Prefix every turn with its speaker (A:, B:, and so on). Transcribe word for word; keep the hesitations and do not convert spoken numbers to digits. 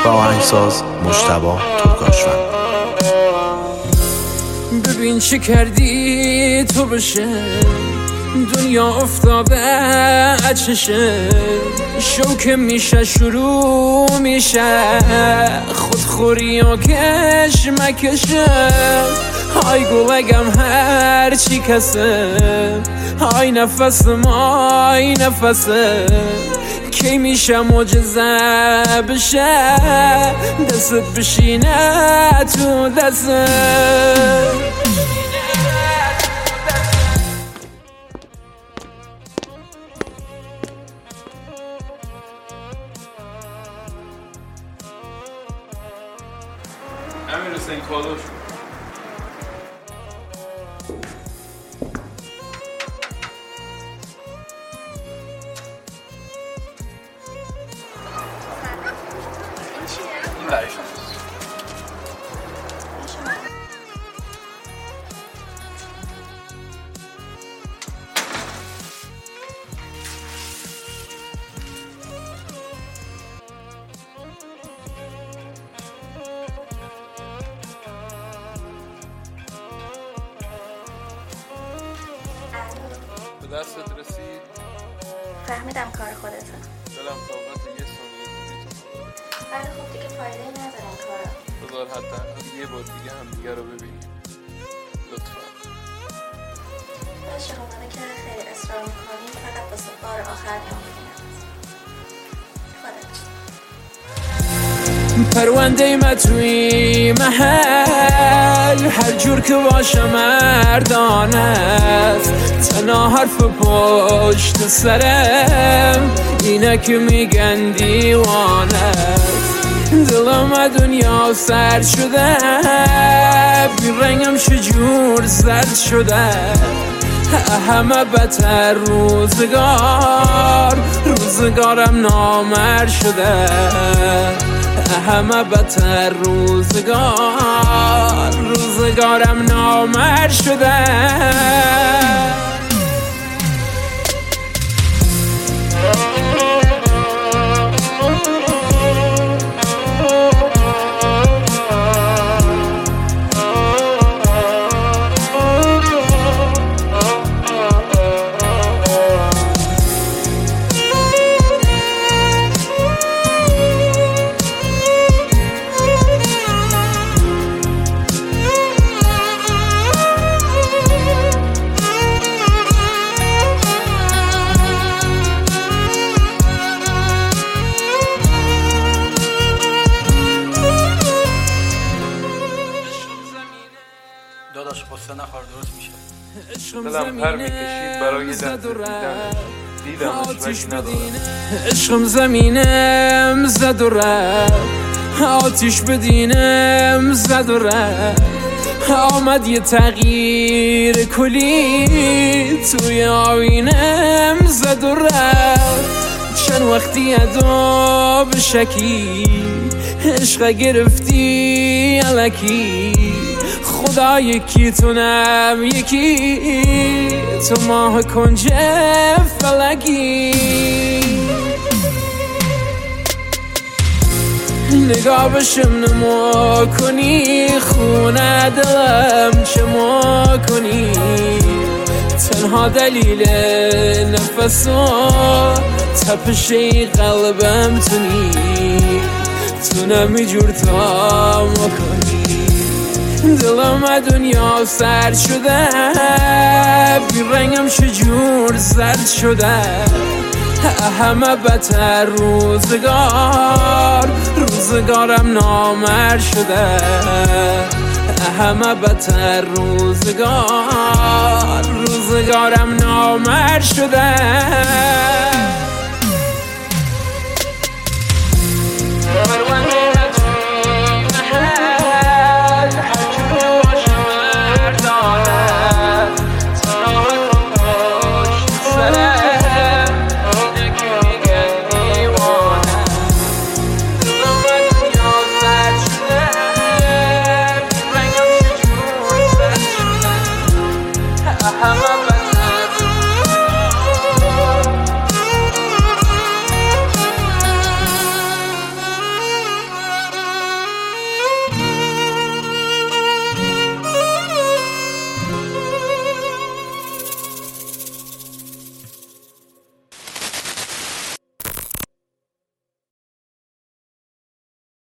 A: و آهنگساز مجتبی ترکاشفر.
B: ببین چه کردی تو بشه دنیا افتاده اچشه، شوکه میشه شروع میشه خودخوری و کشمکشه. های گلگم هر چی کسه، های نفس مای نفسه، کی میشه معجزه بشه دستت بشینه تو دسته.
C: امیر حسین کالوش این برای شماست. به دستت رسید؟
D: فهمیدم کار خودته.
C: دلم طاقت یه ثانیه دوری تو نداره.
D: ولی خب دیگه فایده نداره این کارا.
C: بذار حداقل یه بار دیگه هم دیگه رو ببینیم لطفا.
D: باشه اومده که خیلی اصرار میکنی، فقط واسه بار آخر میامونیم. خودت
B: پرونده متروی محل هر جور که باشه مردانه است، تنها حرف پشت سرم اینه که میگن دیوانه است. دلم دنیا سرد شده، بی رنگم شجور زرد شده، همه بدتر روزگار روزگارم نامرد شده، همه بدتر روزگار روزگارم نامرد شده.
E: داداش قصه نخور درست میشه.
C: دلم پر میکشید برای لحظه دیدن دیدمش ولی ندارم.
B: عشقم زمینم زد و رفت، آتیش بدینم زد و رفت، آمد یه تغییر کلی توی آینم زد و رفت. چند وقتی ادا به شکی عشق گرفتی الکی، خدا یکی تونم یکی تو ماه کنج فلکی. نگاه بشم نما کنی خونه دلم چه ما کنی، تنها دلیل نفس و تپشه قلبم تونی، تونم اینجور تا ما کنی. دلم دنیا سرد شده، بی رنگم شجور زرد شده، همه بدتر روزگار روزگارم نامرد شده، همه بدتر روزگار روزگارم نامرد شده.